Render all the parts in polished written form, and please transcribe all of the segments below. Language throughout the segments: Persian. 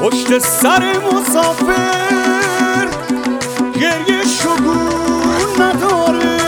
پشت سر مسافر گریه شگون نداره.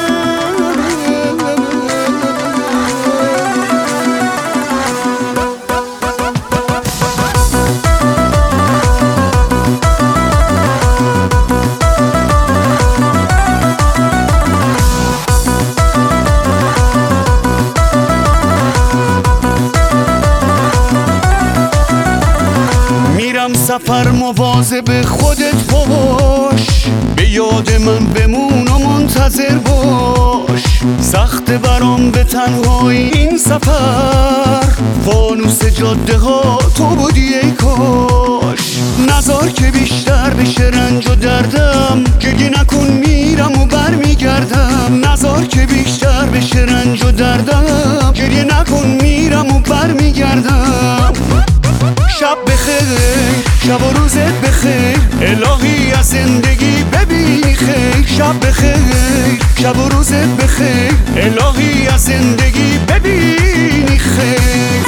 سفر مواظب خودت باش، به یاد من بمون و منتظر باش. سخت برام به تنهایی این سفر، فانوس جاده ها تو بودی ای کاش. نذار که بیشتر بشه رنج و دردم، گریه نکن میرم و برمیگردم. نذار که بیشتر بشه رنج و دردم، گریه نکن میرم و برمیگردم. شب بخیر، شب و روزت بخیر، الهی از زندگی ببینی خیر. شب بخیر، شب و روزت بخیر، الهی از زندگی ببینی خیر.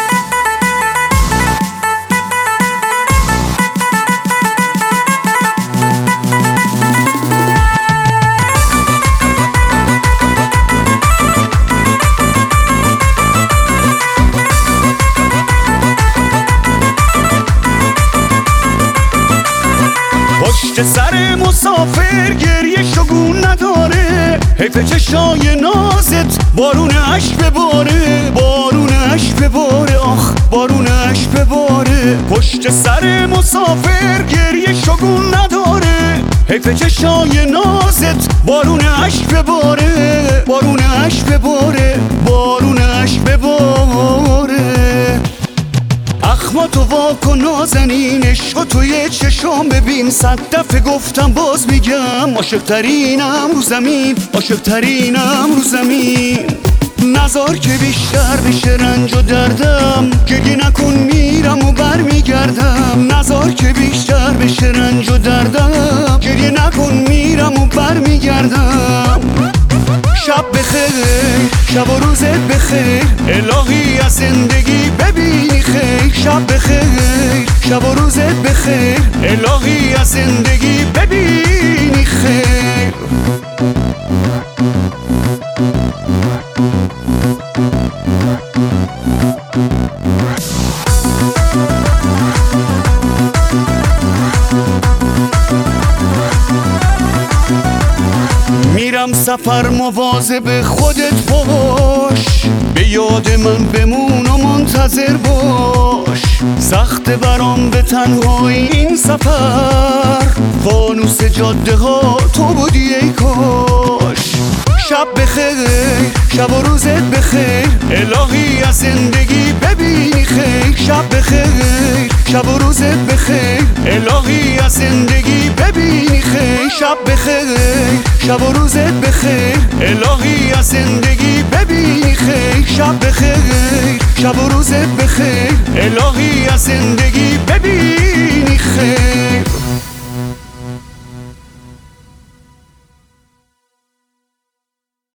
پشت سر مسافر گریه شگون نداره. حیف چشای نازت بارون عشق بباره، بارون عشق بباره، آخ بارون عشق بباره. پشت سر مسافر گریه شگون نداره. حیف چشای نازت بارون عشق بباره، بارون عشق بباره، بارون عشق بباره. اخماتو واکن نازنین، عشق توی چشام ببین. 100 دفعه گفتم باز میگم، عاشق ترینم رو زمین، عاشق ترینم رو زمین. نذار که بیشتر بشه رنج و دردم، گریه نکن میرم و برمیگردم. نذار که بیشتر بشه رنج و دردم، گریه نکن میرم و برمیگردم. شب بخیر، شب و روزت بخیر، الهی از زندگی ببینی خیر. شب بخیر، شب و روزت بخیر، الهی از زندگی ببینی خیر. میرم سفر مواظب خودت باش، به یاد من بمون و منتظر باش. سخت برام به تنهایی این سفر، فانوس جاده ها تو بودی ای کاش. شب بخیر، شب و روزت بخیر، الهی از زندگی ببینی خیر. شب بخیر، شب و روزت بخیر، الهی از زندگی ببینی خیر. شب بخیر، شب و روزت بخیر، الهی از زندگی ببینی خیر. شب بخیر، شب و روزت بخیر، الهی از زندگی